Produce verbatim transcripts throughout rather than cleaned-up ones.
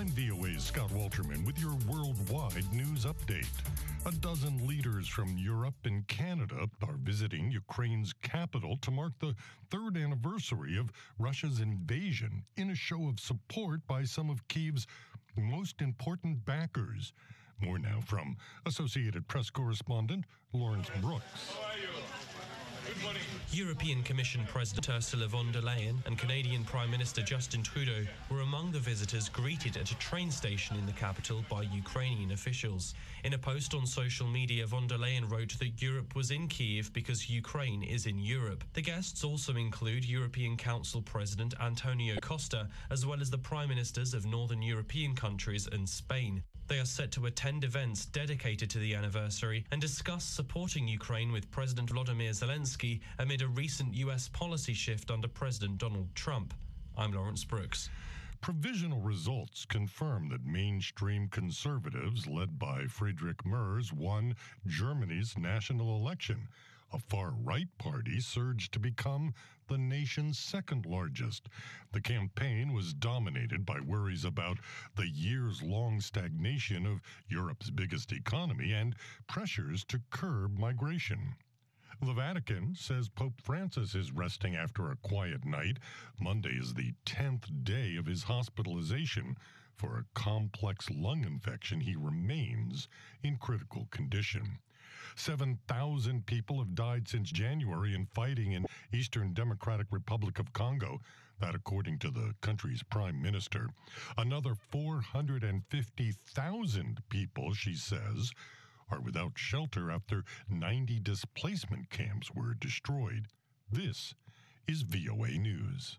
I'm V O A's Scott Walterman with your worldwide news update. A dozen leaders from Europe and Canada are visiting Ukraine's capital to mark the third anniversary of Russia's invasion in a show of support by some of Kyiv's most important backers. More now from Associated Press correspondent Lawrence Brooks. How are you? Good morning. European Commission President Ursula von der Leyen and Canadian Prime Minister Justin Trudeau were among the visitors greeted at a train station in the capital by Ukrainian officials. In a post on social media, von der Leyen wrote that Europe was in Kyiv because Ukraine is in Europe. The guests also include European Council President Antonio Costa, as well as the Prime Ministers of Northern European countries and Spain. They are set to attend events dedicated to the anniversary and discuss supporting Ukraine with President Volodymyr Zelensky amid a recent U S policy shift under President Donald Trump. I'm Lawrence Brooks. Provisional results confirm that mainstream conservatives, led by Friedrich Merz, won Germany's national election. A far-right party surged to become the nation's second largest. The campaign was dominated by worries about the years-long stagnation of Europe's biggest economy and pressures to curb migration. The Vatican says Pope Francis is resting after a quiet night. Monday is the tenth day of his hospitalization for a complex lung infection. He remains in critical condition. seven thousand people have died since January in fighting in Eastern Democratic Republic of Congo. That according to the country's prime minister. Another four hundred fifty thousand people, she says, are without shelter after ninety displacement camps were destroyed. This is V O A News.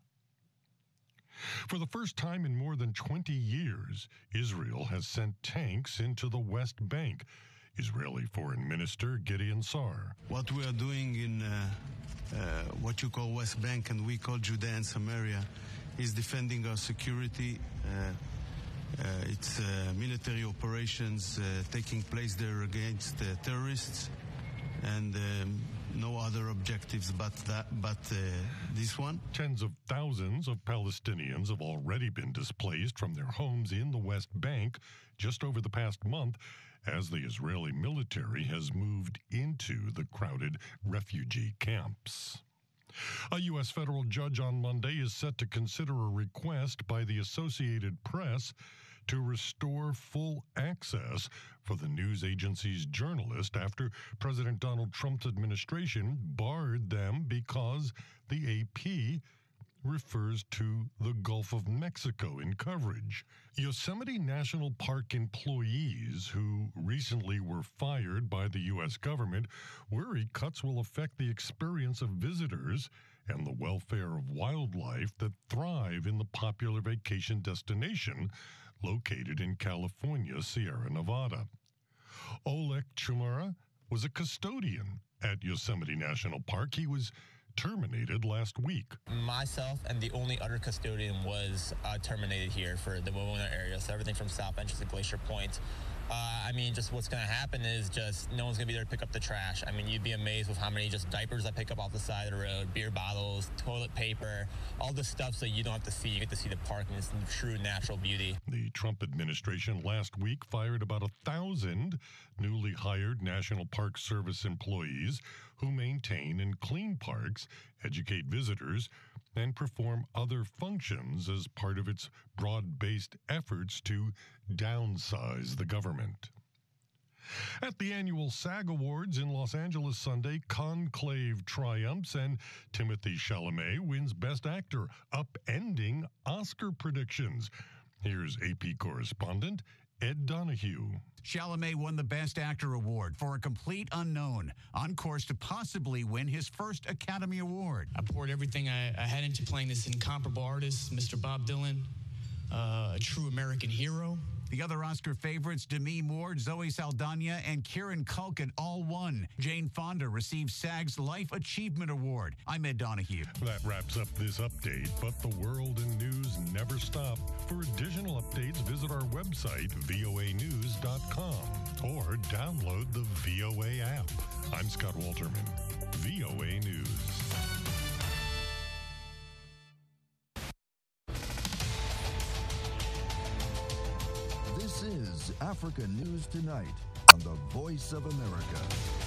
For the first time in more than twenty years, Israel has sent tanks into the West Bank. Israeli Foreign Minister Gideon Sar. What we are doing in uh, uh, what you call West Bank and we call Judea and Samaria is defending our security. Uh, uh, it's uh, military operations uh, taking place there against uh, terrorists and um, no other objectives but that, but uh, this one. Tens of thousands of Palestinians have already been displaced from their homes in the West Bank just over the past month, as the Israeli military has moved into the crowded refugee camps. A U S federal judge on Monday is set to consider a request by the Associated Press to restore full access for the news agency's journalists after President Donald Trump's administration barred them because the A P refers to the Gulf of Mexico in coverage. Yosemite National Park employees who recently were fired by the U S government worry cuts will affect the experience of visitors and the welfare of wildlife that thrive in the popular vacation destination located in California's Sierra Nevada. Oleg Chumara was a custodian at Yosemite National Park. He was terminated last week. Myself and the only other custodian was uh, terminated here for the Wawona area, so everything from South Entrance to Glacier Point. Uh, I mean, just what's going to happen is just no one's going to be there to pick up the trash. I mean, you'd be amazed with how many just diapers I pick up off the side of the road, beer bottles, toilet paper, all the stuff so you don't have to see. You get to see the park and its true natural beauty. The Trump administration last week fired about a thousand newly hired National Park Service employees who maintain and clean parks, educate visitors, and perform other functions as part of its broad-based efforts to downsize the government. At the annual SAG Awards in Los Angeles Sunday, Conclave triumphs and Timothée Chalamet wins Best Actor, upending Oscar predictions. Here's A P correspondent Ed Donahue. Chalamet won the Best Actor award for A Complete Unknown, on course to possibly win his first Academy Award. I poured everything I, I had into playing this incomparable artist, Mister Bob Dylan, uh, a true American hero. The other Oscar favorites, Demi Moore, Zoe Saldana, and Kieran Culkin all won. Jane Fonda received SAG's Life Achievement Award. I'm Ed Donahue. That wraps up this update, but the world and news never stop. For additional updates, visit our website, V O A news dot com, or download the V O A app. I'm Scott Walterman, V O A News. Africa News Tonight on the Voice of America.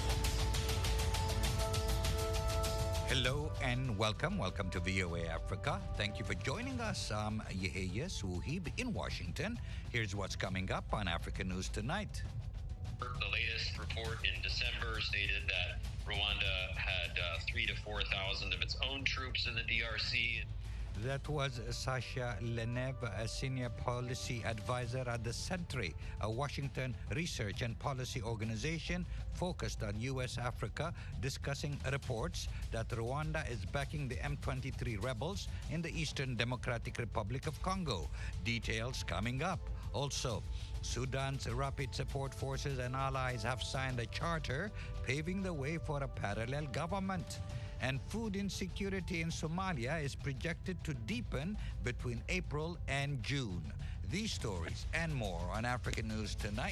Hello and welcome. Welcome to V O A Africa. Thank you for joining us. I'm Yehia Suhib in Washington. Here's what's coming up on Africa News Tonight. The latest report in December stated that Rwanda had uh, three to four thousand of its own troops in the D R C. That was Sasha Lenev, a senior policy advisor at the Sentry, a Washington research and policy organization focused on U S Africa, discussing reports that Rwanda is backing the M twenty-three rebels in the Eastern Democratic Republic of Congo. Details coming up. Also, Sudan's Rapid Support Forces and allies have signed a charter paving the way for a parallel government. And food insecurity in Somalia is projected to deepen between April and June. These stories and more on Africa News Tonight.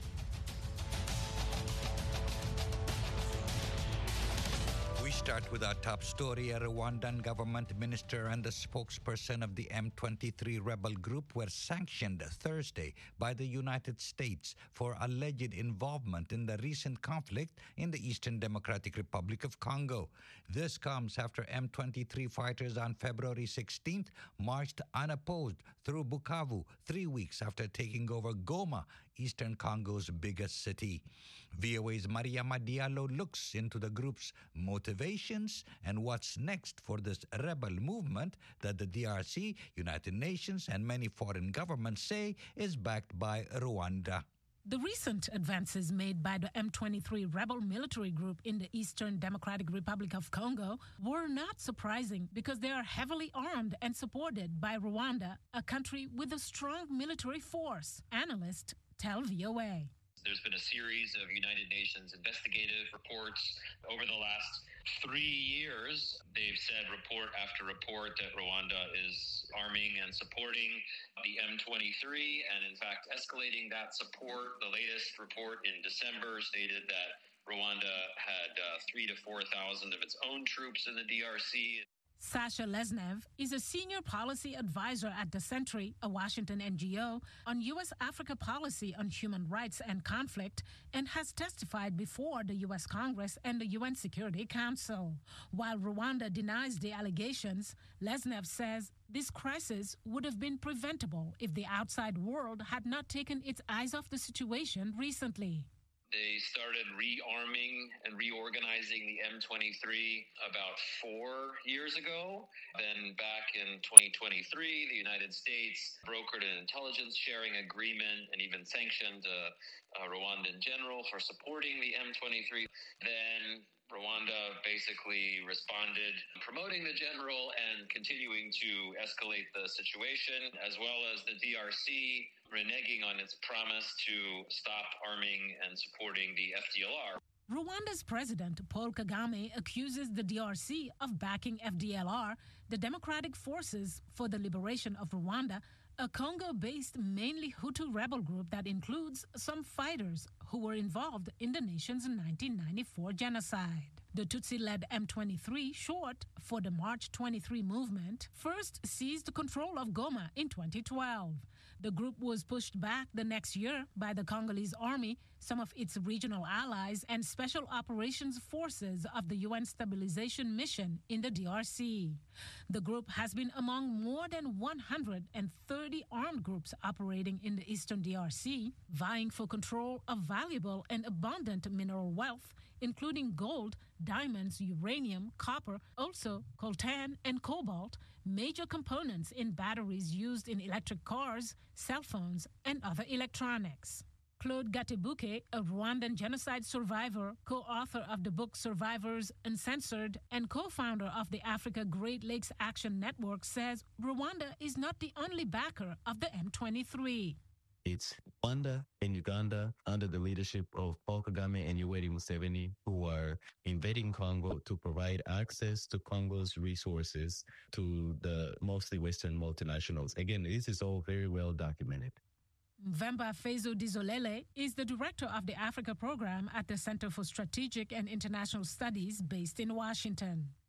We start with our top story. A Rwandan government minister and the spokesperson of the M twenty-three rebel group were sanctioned Thursday by the United States for alleged involvement in the recent conflict in the Eastern Democratic Republic of Congo. This comes after M twenty-three fighters on February sixteenth marched unopposed through Bukavu, three weeks after taking over Goma, Eastern Congo's biggest city. V O A's Mariama Diallo looks into the group's motivations and what's next for this rebel movement that the D R C, United Nations, and many foreign governments say is backed by Rwanda. The recent advances made by the M twenty-three rebel military group in the Eastern Democratic Republic of Congo were not surprising because they are heavily armed and supported by Rwanda, a country with a strong military force. Analysts tell V O A. There's been a series of United Nations investigative reports over the last three years. They've said report after report that Rwanda is arming and supporting the M twenty-three and, in fact, escalating that support. The latest report in December stated that Rwanda had uh, three to four thousand of its own troops in the D R C. Sasha Lesnev is a senior policy advisor at the Sentry, a Washington N G O, on U S Africa policy on human rights and conflict, and has testified before the U S Congress and the U N Security Council. While Rwanda denies the allegations, Lesnev says this crisis would have been preventable if the outside world had not taken its eyes off the situation recently. They started rearming and reorganizing the M twenty-three about four years ago. Then back in twenty twenty-three, the United States brokered an intelligence sharing agreement and even sanctioned a, a Rwandan general for supporting the M twenty-three. Then Rwanda basically responded, promoting the general and continuing to escalate the situation, as well as the D R C reneging on its promise to stop arming and supporting the F D L R. Rwanda's president, Paul Kagame, accuses the D R C of backing F D L R, the Democratic Forces for the Liberation of Rwanda, a Congo-based mainly Hutu rebel group that includes some fighters who were involved in the nation's nineteen ninety-four genocide. The Tutsi-led M twenty-three, short for the March twenty-three movement, first seized control of Goma in twenty twelve. The group was pushed back the next year by the Congolese army, some of its regional allies, and special operations forces of the U N Stabilization Mission in the D R C. The group has been among more than one hundred thirty armed groups operating in the eastern D R C, vying for control of valuable and abundant mineral wealth, including gold, diamonds, uranium, copper, also coltan and cobalt, major components in batteries used in electric cars, cell phones, and other electronics. Claude Gatebuke, a Rwandan genocide survivor, co-author of the book Survivors Uncensored, and co-founder of the Africa Great Lakes Action Network, says Rwanda is not the only backer of the M twenty-three. It's Rwanda and Uganda under the leadership of Paul Kagame and Yoweri Museveni, who are invading Congo to provide access to Congo's resources to the mostly Western multinationals. Again, this is all very well documented. Mvemba Fezo Dizolele is the director of the Africa program at the Center for Strategic and International Studies based in Washington.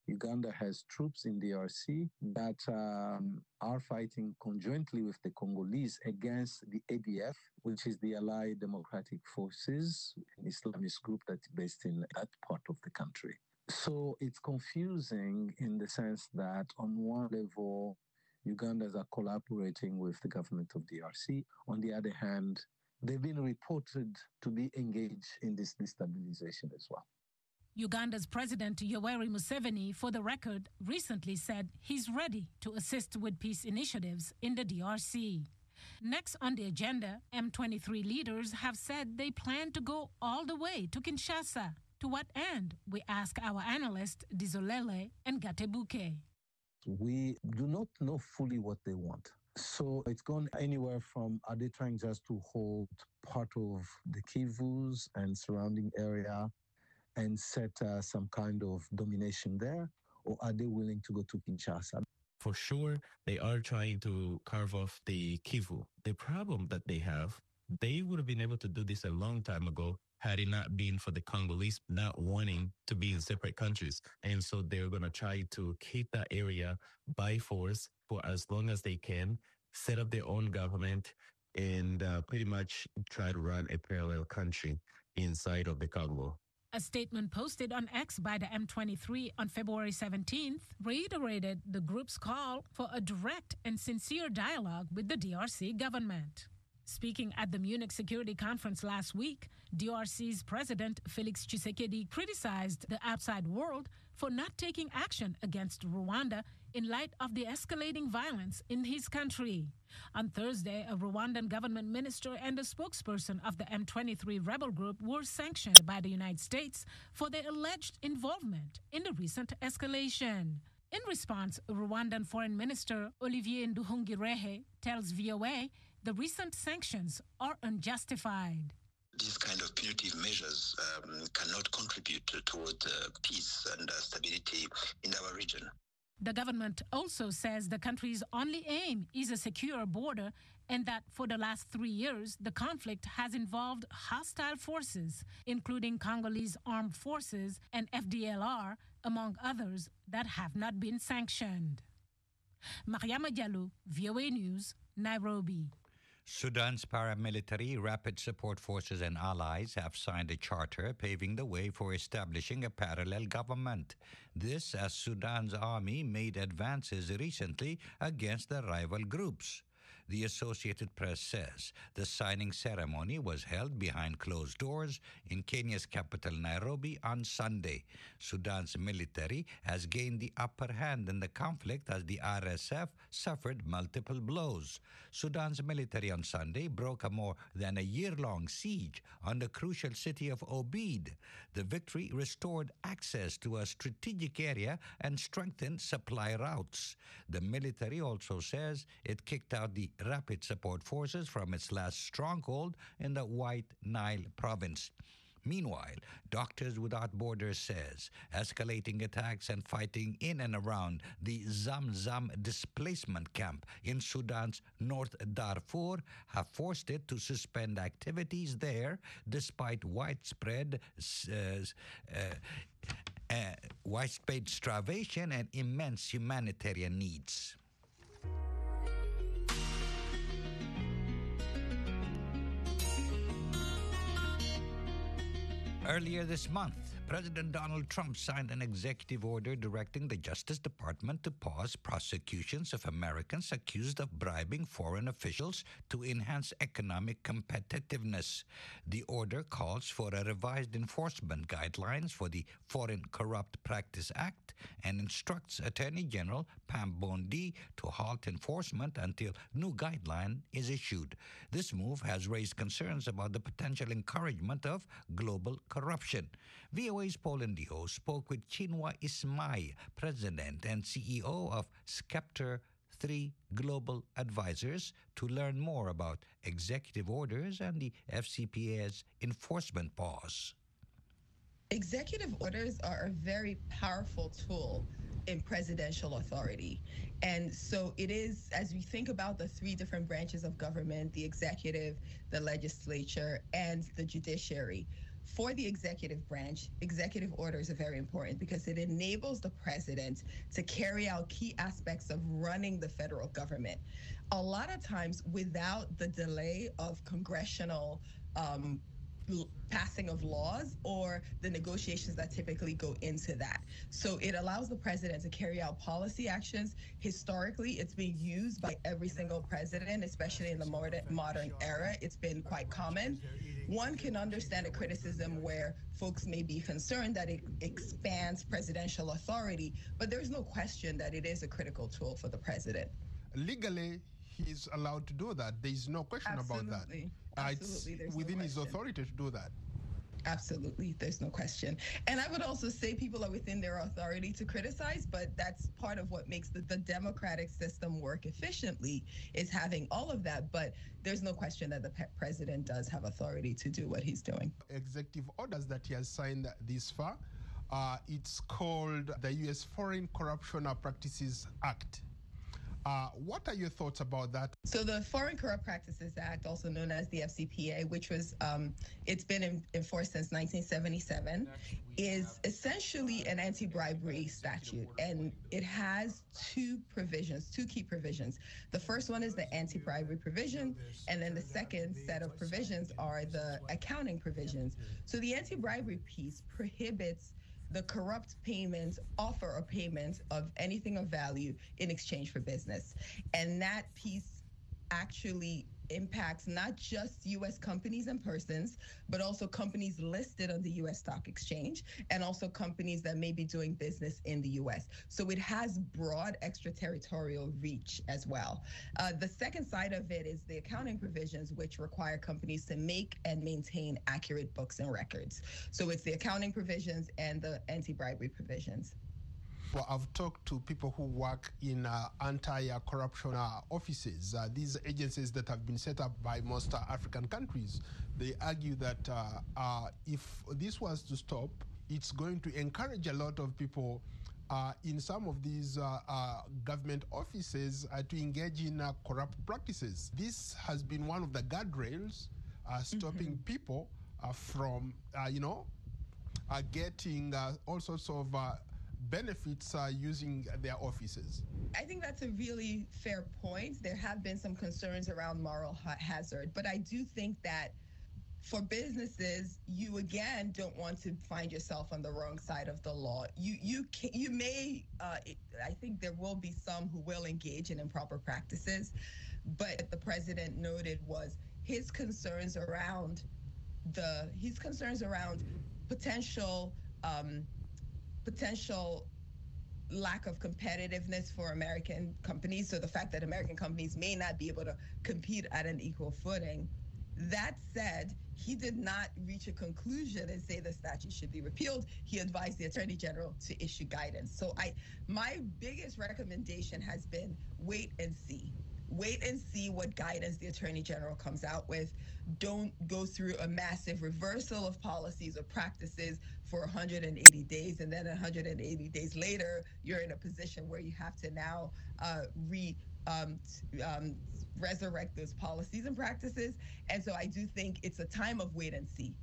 Uganda has troops in D R C that um, are fighting conjointly with the Congolese against the A D F, which is the Allied Democratic Forces, an Islamist group that's based in that part of the country. So it's confusing in the sense that on one level, Ugandans are collaborating with the government of D R C. On the other hand, they've been reported to be engaged in this destabilization as well. Uganda's President Yoweri Museveni, for the record, recently said he's ready to assist with peace initiatives in the D R C. Next on the agenda, M twenty-three leaders have said they plan to go all the way to Kinshasa. To what end? We ask our analysts Dizolele and Gatebuke. We do not know fully what they want. So it's gone anywhere from, are they trying just to hold part of the Kivus and surrounding area and set uh, some kind of domination there, or are they willing to go to Kinshasa? For sure, they are trying to carve off the Kivu. The problem that they have, they would have been able to do this a long time ago had it not been for the Congolese not wanting to be in separate countries. And so they're going to try to keep that area by force for as long as they can, set up their own government, and uh, pretty much try to run a parallel country inside of the Congo. A statement posted on X by the M twenty-three on February seventeenth reiterated the group's call for a direct and sincere dialogue with the D R C government. Speaking at the Munich Security Conference last week, D R C's President Felix Tshisekedi criticized the outside world for not taking action against Rwanda in light of the escalating violence in his country. On Thursday, a Rwandan government minister and a spokesperson of the M twenty-three rebel group were sanctioned by the United States for their alleged involvement in the recent escalation. In response, Rwandan Foreign Minister Olivier Nduhungirehe tells V O A the recent sanctions are unjustified. These kind of punitive measures um, cannot contribute toward uh, peace and uh, stability in our region. The government also says the country's only aim is a secure border and that for the last three years, the conflict has involved hostile forces, including Congolese armed forces and F D L R, among others, that have not been sanctioned. Mariama Diallo, V O A News, Nairobi. Sudan's paramilitary, rapid support forces and allies have signed a charter paving the way for establishing a parallel government. This as Sudan's army made advances recently against the rival groups. The Associated Press says the signing ceremony was held behind closed doors in Kenya's capital, Nairobi, on Sunday. Sudan's military has gained the upper hand in the conflict as the R S F suffered multiple blows. Sudan's military on Sunday broke a more than a year-long siege on the crucial city of Obeid. The victory restored access to a strategic area and strengthened supply routes. The military also says it kicked out the rapid support forces from its last stronghold in the White Nile province. Meanwhile, Doctors Without Borders says escalating attacks and fighting in and around the Zamzam displacement camp in Sudan's North Darfur have forced it to suspend activities there despite widespread uh, uh, uh, widespread starvation and immense humanitarian needs. Earlier this month, President Donald Trump signed an executive order directing the Justice Department to pause prosecutions of Americans accused of bribing foreign officials to enhance economic competitiveness. The order calls for a revised enforcement guidelines for the Foreign Corrupt Practice Act and instructs Attorney General Pam Bondi to halt enforcement until new guideline is issued. This move has raised concerns about the potential encouragement of global corruption. V O A's Paul Ndiho spoke with Chinua Ismay, President and C E O of Scepter three Global Advisors, to learn more about executive orders and the F C P A's enforcement pause. Executive orders are a very powerful tool in presidential authority. And so it is, as we think about the three different branches of government, the executive, the legislature, and the judiciary, for the executive branch, executive orders are very important because it enables the president to carry out key aspects of running the federal government. A lot of times without the delay of congressional um, passing of laws or the negotiations that typically go into that. So it allows the president to carry out policy actions. Historically, it's been used by every single president, especially in the modern, modern era. It's been quite common. One can understand a criticism where folks may be concerned that it expands presidential authority, but there's no question that it is a critical tool for the president. Legally, he's allowed to do that. There's no question Absolutely. about that. Absolutely. It's within no his authority to do that. Absolutely. There's no question. And I would also say people are within their authority to criticize, but that's part of what makes the, the democratic system work efficiently is having all of that. But there's no question that the pe- president does have authority to do what he's doing. Executive orders that he has signed this far, uh, it's called the U S Foreign Corruption Practices Act. Uh, what are your thoughts about that? So the Foreign Corrupt Practices Act, also known as the F C P A, which was, um, it's been in, in force since nineteen seventy-seven, is essentially an anti-bribery statute. And it has two provisions, two key provisions. The first one is the anti-bribery provision. And then the second set of provisions are the accounting provisions. So the anti-bribery piece prohibits the corrupt payment, offer or payment of anything of value in exchange for business. And that piece actually impacts not just U S companies and persons, but also companies listed on the U S Stock Exchange and also companies that may be doing business in the U S. So it has broad extraterritorial reach as well. Uh, the second side of it is the accounting provisions, which require companies to make and maintain accurate books and records. So it's the accounting provisions and the anti-bribery provisions. Well, I've talked to people who work in uh, anti-corruption uh, offices, uh, these agencies that have been set up by most uh, African countries. They argue that uh, uh, if this was to stop, it's going to encourage a lot of people uh, in some of these uh, uh, government offices uh, to engage in uh, corrupt practices. This has been one of the guardrails uh, stopping mm-hmm. people uh, from, uh, you know, uh, getting uh, all sorts of uh, benefits uh, using their offices. I think that's a really fair point. There have been some concerns around moral ha- hazard, but I do think that for businesses, you again don't want to find yourself on the wrong side of the law. You you can, you may, uh, I think there will be some who will engage in improper practices, but the president noted was his concerns around the his concerns around potential. Um, potential lack of competitiveness for American companies. So the fact that American companies may not be able to compete at an equal footing. That said, he did not reach a conclusion and say the statute should be repealed. He advised the Attorney General to issue guidance. So I, my biggest recommendation has been wait and see. Wait and see what guidance the Attorney General comes out with. Don't go through a massive reversal of policies or practices for one hundred eighty days, and then one hundred eighty days later, you're in a position where you have to now uh, re um, um, resurrect those policies and practices. And so I do think it's a time of wait and see.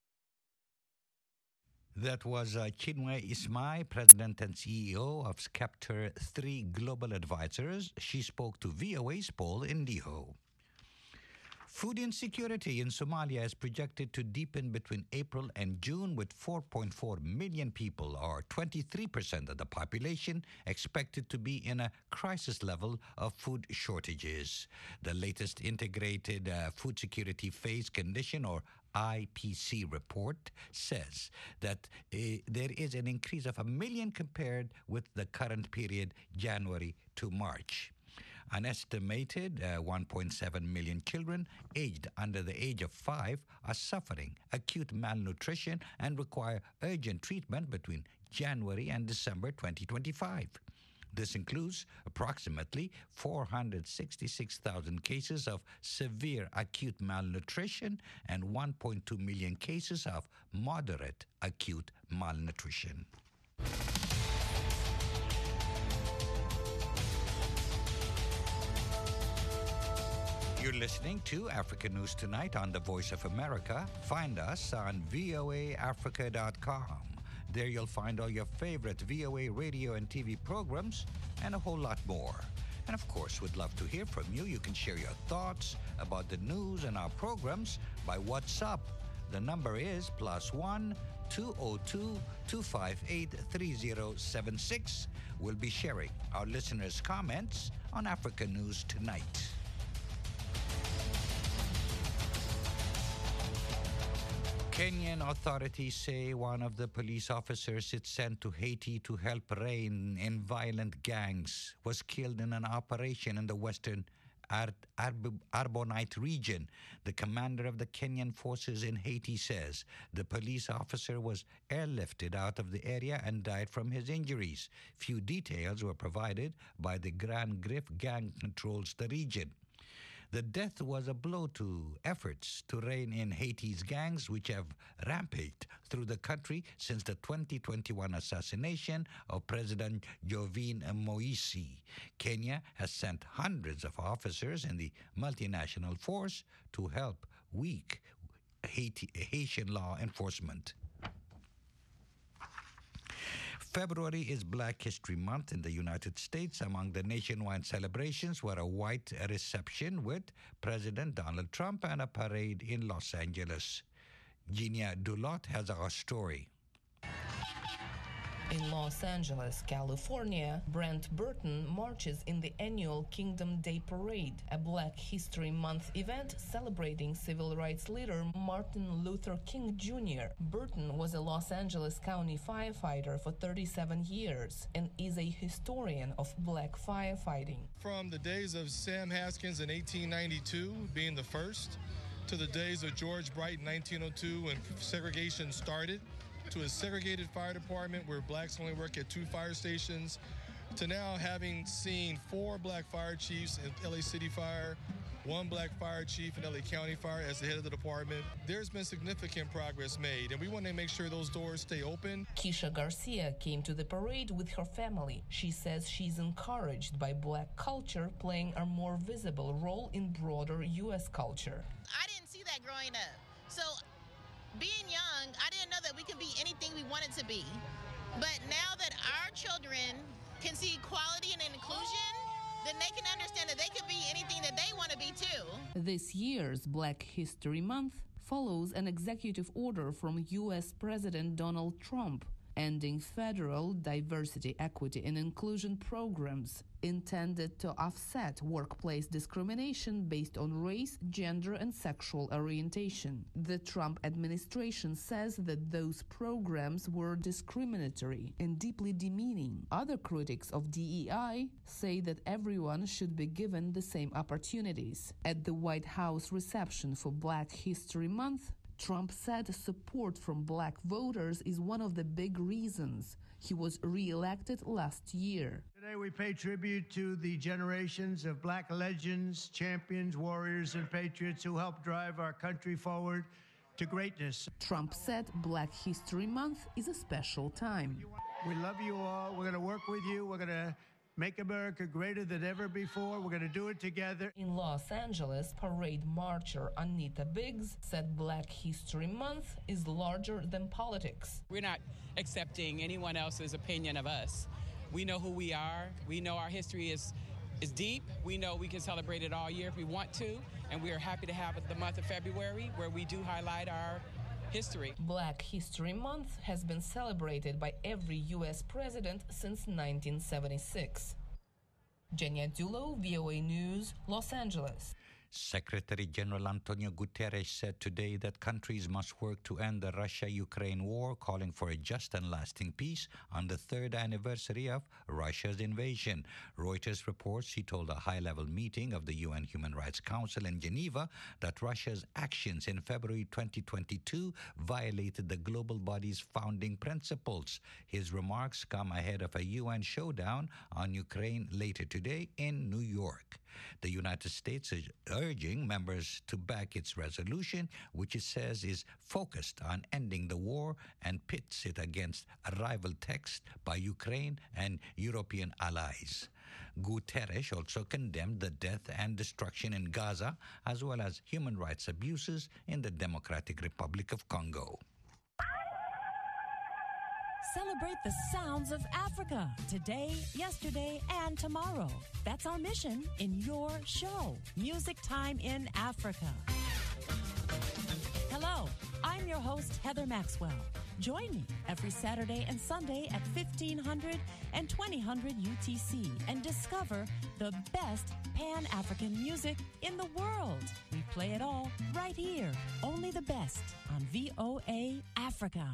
That was uh, Chinwe Ismay, President and C E O of Skepter three Global Advisors. She spoke to V O A's Paul Indiho. Food insecurity in Somalia is projected to deepen between April and June, with four point four million people, or twenty-three percent of the population, expected to be in a crisis level of food shortages. The latest Integrated uh, Food Security Phase Condition, or I P C report, says that uh, there is an increase of a million compared with the current period, January to March. An estimated uh, one point seven million children aged under the age of five are suffering acute malnutrition and require urgent treatment between January and December twenty twenty-five. This includes approximately four hundred sixty-six thousand cases of severe acute malnutrition and one point two million cases of moderate acute malnutrition. You're listening to Africa News Tonight on the Voice of America. Find us on V O A Africa dot com. There you'll find all your favorite V O A radio and T V programs and a whole lot more. And of course, we'd love to hear from you. You can share your thoughts about the news and our programs by WhatsApp. The number is plus one two zero two two five eight three zero seven six. We'll be sharing our listeners' comments on Africa News Tonight. Kenyan authorities say one of the police officers it sent to Haiti to help rein in violent gangs was killed in an operation in the western Ar- Arb- Arbonite region. The commander of the Kenyan forces in Haiti says the police officer was airlifted out of the area and died from his injuries. Few details were provided by the Grand Grif gang controls the region. The death was a blow to efforts to rein in Haiti's gangs, which have rampaged through the country since the twenty twenty-one assassination of President Jovenel Moise. Kenya has sent hundreds of officers in the multinational force to help weak Haiti, Haitian law enforcement. February is Black History Month in the United States. Among the nationwide celebrations were a white reception with President Donald Trump and a parade in Los Angeles. Genia Dulot has our story. In Los Angeles, California, Brent Burton marches in the annual Kingdom Day Parade, a Black History Month event celebrating civil rights leader Martin Luther King Junior Burton was a Los Angeles County firefighter for thirty-seven years and is a historian of black firefighting. From the days of Sam Haskins in eighteen ninety-two, being the first, to the days of George Bright in nineteen oh two when segregation started, to a segregated fire department where blacks only work at two fire stations, to now having seen four black fire chiefs at L A City Fire, one black fire chief in L A County Fire as the head of the department. There's been significant progress made, and we want to make sure those doors stay open. Keisha Garcia came to the parade with her family. She says she's encouraged by black culture playing a more visible role in broader U S culture. I didn't see that growing up. So being young, I didn't know that we could be anything we wanted to be. But now that our children can see equality and inclusion, then they can understand that they could be anything that they want to be too. This year's Black History Month follows an executive order from U S President Donald Trump ending federal diversity, equity, and inclusion programs intended to offset workplace discrimination based on race, gender, and sexual orientation. The Trump administration says that those programs were discriminatory and deeply demeaning. Other critics of D E I say that everyone should be given the same opportunities. At the White House reception for Black History Month, Trump said support from black voters is one of the big reasons he was re-elected last year. Today we pay tribute to the generations of black legends, champions, warriors, and patriots who helped drive our country forward to greatness. Trump said Black History Month is a special time. We love you all. We're going to work with you. We're going to make America greater than ever before. We're going to do it together. In Los Angeles, parade marcher Anita Biggs said Black History Month is larger than politics. We're not accepting anyone else's opinion of us. We know who we are. We know our history is is deep. We know we can celebrate it all year if we want to, and we are happy to have the month of February where we do highlight our history. Black History Month has been celebrated by every U S president since nineteen seventy-six. Genia Dulo, V O A News, Los Angeles. Secretary General Antonio Guterres said today that countries must work to end the Russia-Ukraine war, calling for a just and lasting peace on the third anniversary of Russia's invasion. Reuters reports he told a high-level meeting of the U N Human Rights Council in Geneva that Russia's actions in February twenty twenty-two violated the global body's founding principles. His remarks come ahead of a U N showdown on Ukraine later today in New York. The United States is urging members to back its resolution, which it says is focused on ending the war and pits it against a rival text by Ukraine and European allies. Guterres also condemned the death and destruction in Gaza, as well as human rights abuses in the Democratic Republic of Congo. Celebrate the sounds of Africa today, yesterday, and tomorrow. That's our mission in your show, Music Time in Africa. Hello, I'm your host, Heather Maxwell. Join me every Saturday and Sunday at fifteen hundred and twenty hundred U T C and discover the best Pan-African music in the world. We play it all right here, only the best on V O A Africa.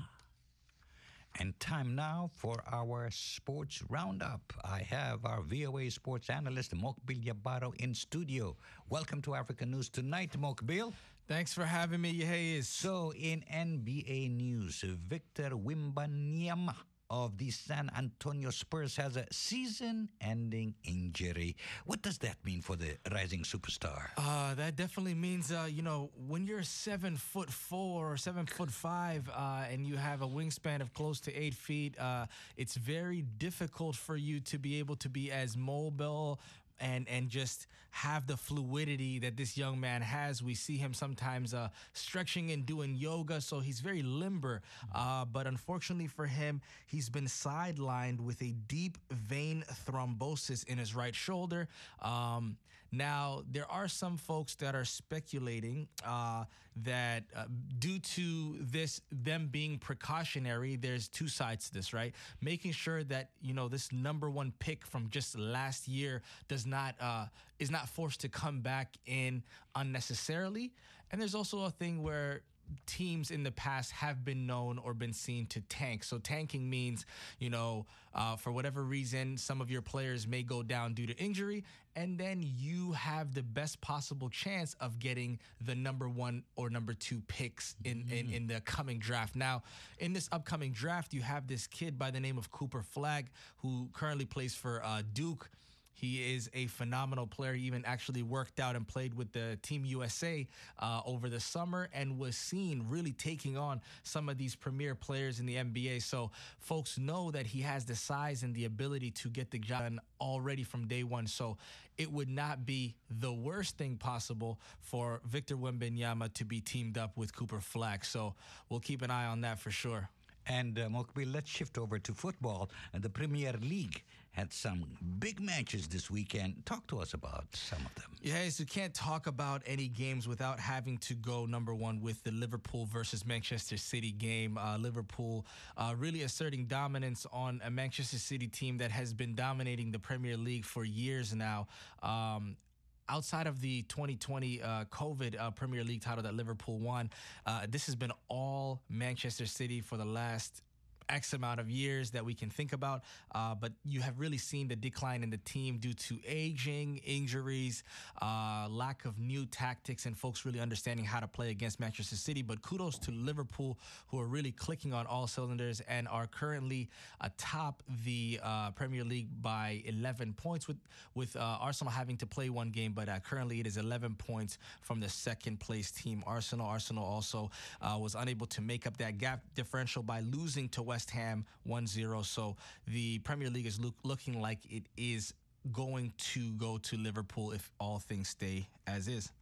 And time now for our sports roundup. I have our V O A sports analyst, Mokbil Yabaro, in studio. Welcome to Africa News Tonight, Mokbil. Thanks for having me, Hayes. So, in N B A news, Victor Wembanyama of the San Antonio Spurs has a season-ending injury. What does that mean for the rising superstar? Uh, that definitely means, uh, you know, when you're seven foot four or seven foot five uh, and you have a wingspan of close to eight feet, uh, it's very difficult for you to be able to be as mobile and and just have the fluidity that this young man has. We see him sometimes uh, stretching and doing yoga, so he's very limber. Uh, but unfortunately for him, he's been sidelined with a deep vein thrombosis in his right shoulder. Um, now, there are some folks that are speculating uh, that uh, due to this, them being precautionary, there's two sides to this, right? Making sure that, you know, this number one pick from just last year does not, uh, is not forced to come back in unnecessarily. And there's also a thing where teams in the past have been known or been seen to tank. So tanking means, you know, uh, for whatever reason, some of your players may go down due to injury, and then you have the best possible chance of getting the number one or number two picks in, mm-hmm. in, in the coming draft. Now, in this upcoming draft, you have this kid by the name of Cooper Flagg, who currently plays for uh, Duke. He is a phenomenal player. He even actually worked out and played with the Team U S A uh, over the summer and was seen really taking on some of these premier players in the N B A. So folks know that he has the size and the ability to get the job done already from day one. So it would not be the worst thing possible for Victor Wembanyama to be teamed up with Cooper Flagg. So we'll keep an eye on that for sure. And uh, Mokbil, let's shift over to football. And the Premier League had some big matches this weekend. Talk to us about some of them. Yeah, so you can't talk about any games without having to go number one with the Liverpool versus Manchester City game. Uh, Liverpool uh, really asserting dominance on a Manchester City team that has been dominating the Premier League for years now. Um, Outside of the twenty twenty uh, COVID uh, Premier League title that Liverpool won, uh, this has been all Manchester City for the last X amount of years that we can think about. Uh, but you have really seen the decline in the team due to aging, injuries, uh, lack of new tactics, and folks really understanding how to play against Manchester City. But kudos to Liverpool, who are really clicking on all cylinders and are currently atop the uh, Premier League by eleven points, with, with uh, Arsenal having to play one game. But uh, currently it is eleven points from the second place team, Arsenal. Arsenal also uh, was unable to make up that gap differential by losing to West Ham one zero. So the Premier League is look, looking like it is going to go to Liverpool if all things stay as is.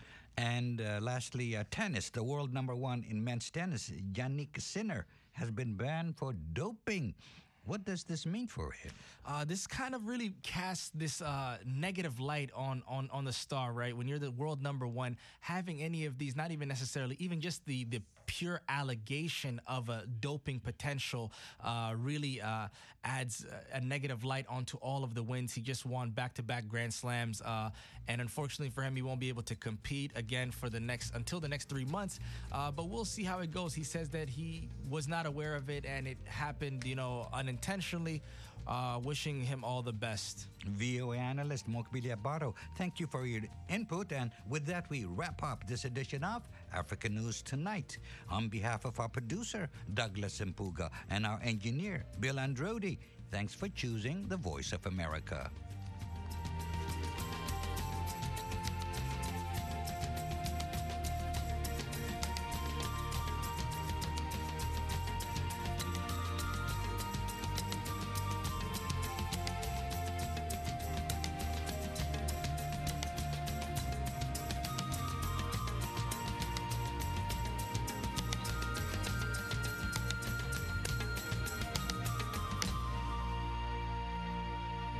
And uh, lastly, uh, tennis. The world number one in men's tennis, Yannick Sinner, has been banned for doping. What does this mean for him? Uh, this kind of really casts this uh, negative light on, on on the star, right? When you're the world number one, having any of these, not even necessarily, even just the, the pure allegation of a doping potential uh, really uh, adds a negative light onto all of the wins. He just won back-to-back Grand Slams, uh, and unfortunately for him, he won't be able to compete again for the next until the next three months. Uh, but we'll see how it goes. He says that he was not aware of it, and it happened, you know, unintentionally. Uh, wishing him all the best. V O A analyst Mokbil Yabaro, thank you for your input. And with that, we wrap up this edition of Africa News Tonight. On behalf of our producer, Douglas Impuga, and our engineer, Bill Androdi, thanks for choosing the Voice of America.